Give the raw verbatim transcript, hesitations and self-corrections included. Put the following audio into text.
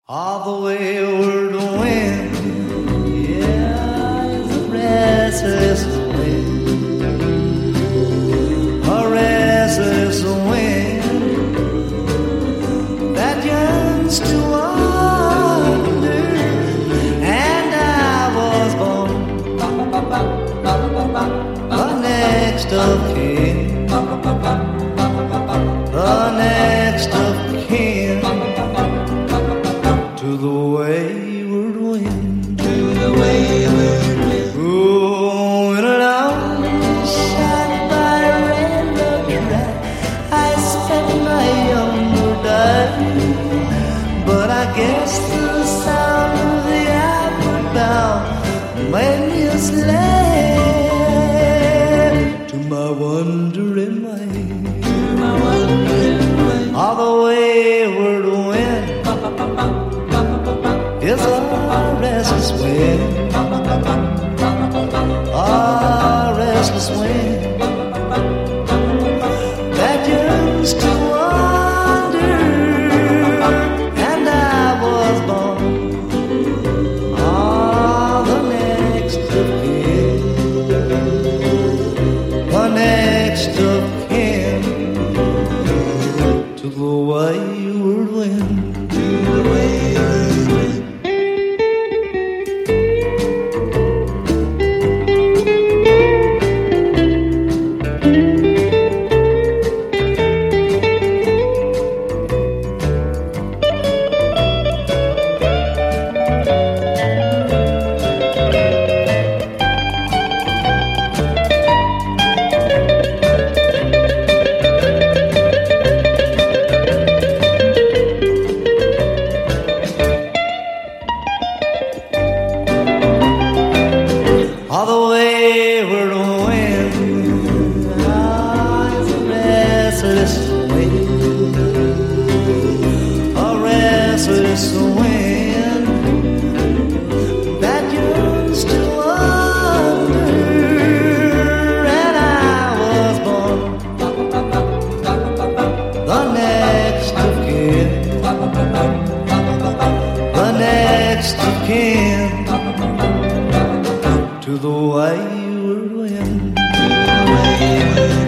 All the wayward wind, yeah, is a restless wind, a restless wind that yearns to wander. And I was born the next of kin, the next of kin to the wayward wind, to the wayward wind, rolling along shine by a railroad track. I spent my younger days, but I guess the sound of the outward bound made me a slave to my wandering mind, to my wandering mind. All the wayward wind is a restless wind, a restless wind that yearns to wander. And I was born on the next of kin, the next of kin to the wayward wind, to the wayward wind. All the wayward wind, ah, is a restless wind, a restless wind that yearns to wander. And I was born the next of kin, the next of kin to the wayward wind, to the wayward wind.